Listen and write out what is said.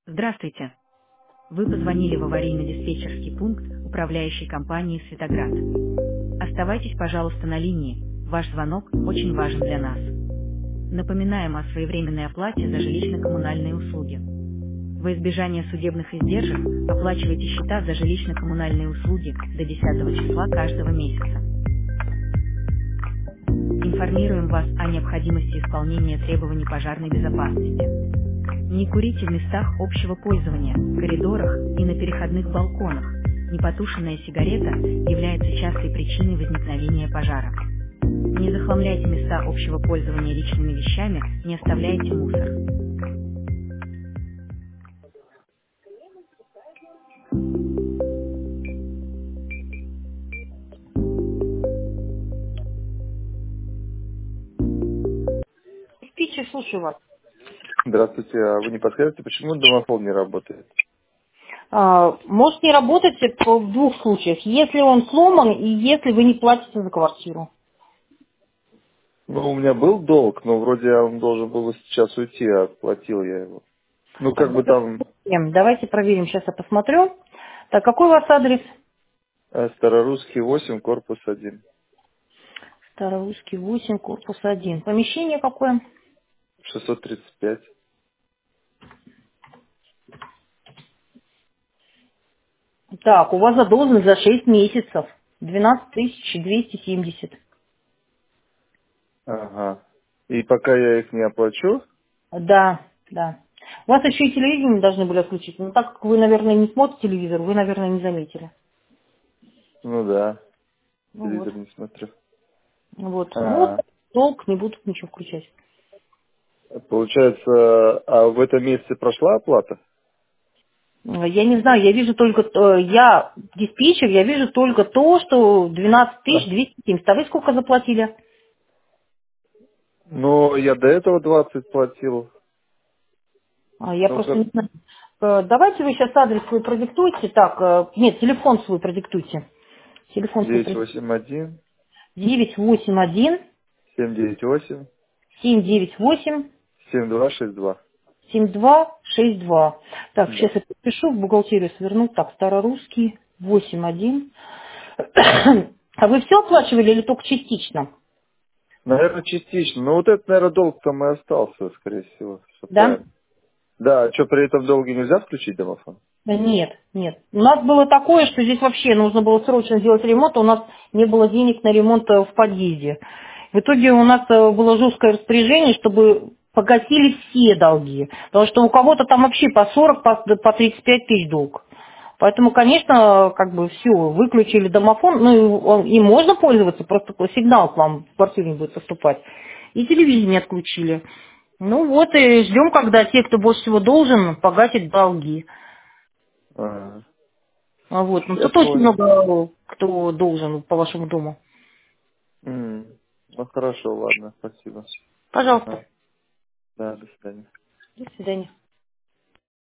Здравствуйте. Вы позвонили в аварийно-диспетчерский пункт управляющей компании «Светоград». Оставайтесь, пожалуйста, на линии. Ваш звонок очень важен для нас. Напоминаем о своевременной оплате за жилищно-коммунальные услуги. Во избежание судебных издержек оплачивайте счета за жилищно-коммунальные услуги до 10 числа каждого месяца. Информируем вас о необходимости исполнения требований пожарной безопасности. Не курите в местах общего пользования, коридорах и на переходных балконах. Непотушенная сигарета является частой причиной возникновения пожара. Не захламляйте места общего пользования личными вещами, не оставляйте мусор. Спичи, слушаю вас. Здравствуйте, а вы не подскажете, почему домофон не работает? Может не работать в двух случаях. Если он сломан и если вы не платите за квартиру. Ну, у меня был долг, но вроде он должен был сейчас уйти, а оплатил я его. Ну, как бы там Давайте проверим, сейчас я посмотрю. Так, какой у вас адрес? Старорусский 8, корпус 1, Старорусский 8, корпус 1. Помещение какое? 635. Так, у вас задолженность за 6 месяцев. 12 270. Ага. И пока я их не оплачу, Да, да. У вас еще и телевидение должны были отключить. Но так как вы, наверное, не смотрите телевизор, вы, наверное, не заметили. ну да, Ну вот. телевизор не смотрю. Вот. Ну вот, А, долг, не будут ничего включать. получается, а в этом месяце прошла оплата? Я не знаю, я вижу только, я диспетчер, я вижу только то, что 12 А. 270. А вы сколько заплатили? Ну, я до этого 20 платил. Я Ну, просто как не знаю. Давайте вы сейчас адрес свой продиктуйте. Так, нет, телефон свой продиктуйте. Телефон свой продиктуйте. 981 981 798 798 7262. 7262. Так, сейчас Да. я подпишу, в бухгалтерию сверну. Так, Старорусский 81. А вы все оплачивали или только частично? Наверное, частично. Но вот это, наверное, долг там и остался, скорее всего. Все Да? правильно. Да, а что, при этом долге нельзя включить домофон? Да нет, нет. У нас было такое, что здесь вообще нужно было срочно сделать ремонт, а у нас не было денег на ремонт в подъезде. В итоге у нас было жесткое распоряжение, чтобы погасили все долги. Потому что у кого-то там вообще по 40, по 35 тысяч долг. Поэтому, конечно, как бы все, выключили домофон, ну и можно пользоваться, просто такой сигнал к вам в квартиру не будет поступать. И телевидение отключили. Ну вот и ждем, когда те, кто больше всего должен, погасит долги. Ага. Вот. Ну Я тут очень понял. много кто должен по вашему дому. Ну хорошо, ладно, спасибо. Пожалуйста. Ага. Да, до свидания. До свидания.